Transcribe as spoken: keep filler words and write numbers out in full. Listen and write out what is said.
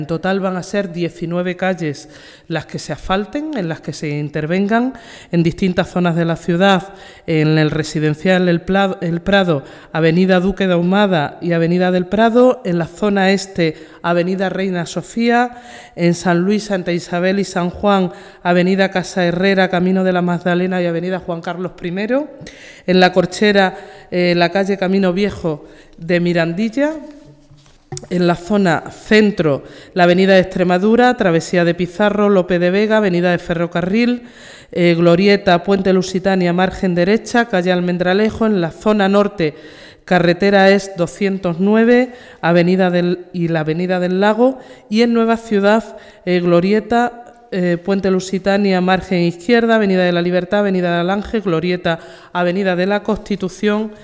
En total van a ser diecinueve calles las que se asfalten, en las que se intervengan en distintas zonas de la ciudad, en el residencial El Prado, Avenida Duque de Ahumada y Avenida del Prado, en la zona este, Avenida Reina Sofía, en San Luis, Santa Isabel y San Juan, Avenida Casa Herrera, Camino de la Magdalena y Avenida Juan Carlos primero, en La Corchera, eh, la calle Camino Viejo de Mirandilla, en la zona centro, la avenida de Extremadura, Travesía de Pizarro, Lope de Vega, avenida de Ferrocarril, eh, Glorieta, Puente Lusitania, margen derecha, calle Almendralejo, en la zona norte, carretera E S doscientos nueve, avenida del, y la avenida del Lago, y en Nueva Ciudad, eh, Glorieta, Eh, Puente Lusitania, margen izquierda, Avenida de la Libertad, Avenida del Ángel, Glorieta, Avenida de la Constitución